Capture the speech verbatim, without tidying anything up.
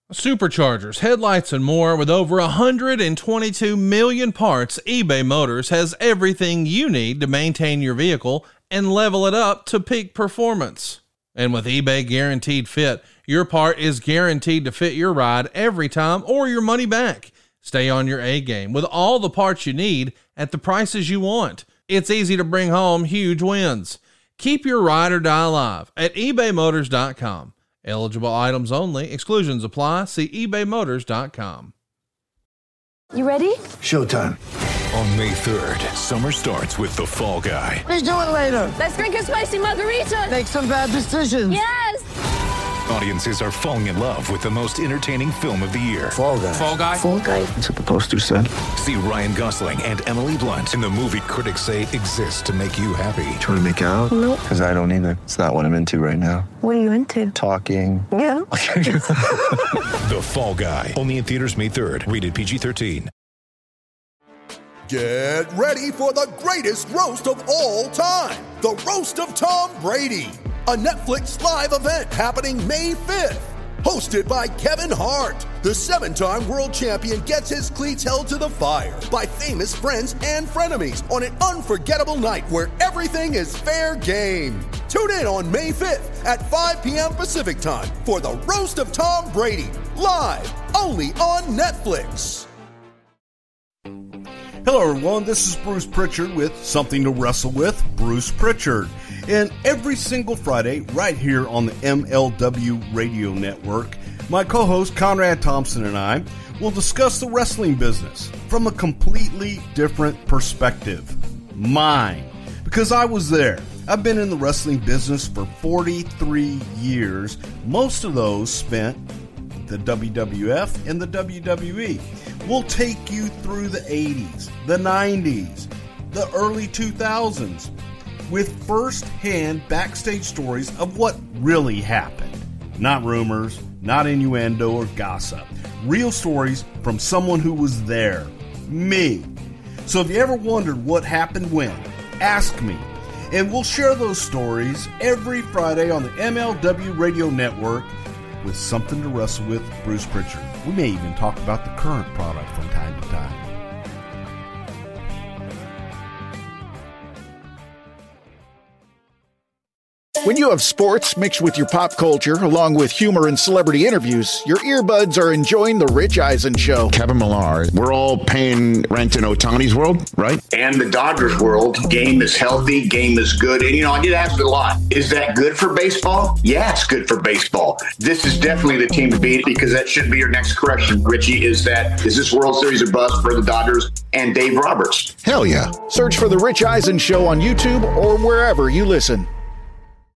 Superchargers, headlights, and more. With over one hundred twenty-two million parts, eBay Motors has everything you need to maintain your vehicle and level it up to peak performance. And with eBay Guaranteed Fit, your part is guaranteed to fit your ride every time or your money back. Stay on your A game with all the parts you need at the prices you want. It's easy to bring home huge wins. Keep your ride or die alive at ebay motors dot com. Eligible items only. Exclusions apply. See ebay motors dot com. You ready? Showtime. On May third, summer starts with The Fall Guy. Let's do it later. Let's drink a spicy margarita. Make some bad decisions. Yes! Audiences are falling in love with the most entertaining film of the year. Fall Guy. Fall Guy? Fall Guy. That's what the poster said. See Ryan Gosling and Emily Blunt in the movie critics say exists to make you happy. Trying to make it out? Nope. Because I don't either. It's not what I'm into right now. What are you into? Talking. Yeah. The Fall Guy. Only in theaters May third. Rated P G thirteen. Get ready for the greatest roast of all time. The Roast of Tom Brady. A Netflix live event happening May fifth. Hosted by Kevin Hart. The seven-time world champion gets his cleats held to the fire by famous friends and frenemies on an unforgettable night where everything is fair game. Tune in on May fifth at five p.m. Pacific time for the Roast of Tom Brady. Live only on Netflix. Hello everyone, this is Bruce Pritchard with Something to Wrestle With, Bruce Pritchard. And every single Friday, right here on the M L W Radio Network, my co-host Conrad Thompson and I will discuss the wrestling business from a completely different perspective. Mine. Because I was there. I've been in the wrestling business for forty-three years, most of those spent the W W F and the W W E. We'll take you through the eighties, the nineties, the early two thousands, with first-hand backstage stories of what really happened. Not rumors, not innuendo or gossip. Real stories from someone who was there. Me. So if you ever wondered what happened when, ask me. And we'll share those stories every Friday on the M L W Radio Network with Something to Wrestle With, Bruce Pritchard. We may even talk about the current product from time to time. When you have sports mixed with your pop culture, along with humor and celebrity interviews, your earbuds are enjoying The Rich Eisen Show. Kevin Millar, we're all paying rent in Ohtani's world, right? And the Dodgers world. Game is healthy, game is good. And, you know, I get asked a lot, is that good for baseball? Yeah, it's good for baseball. This is definitely the team to beat because that should be your next correction, Richie, is that, is this World Series a bust for the Dodgers and Dave Roberts? Hell yeah. Search for The Rich Eisen Show on YouTube or wherever you listen.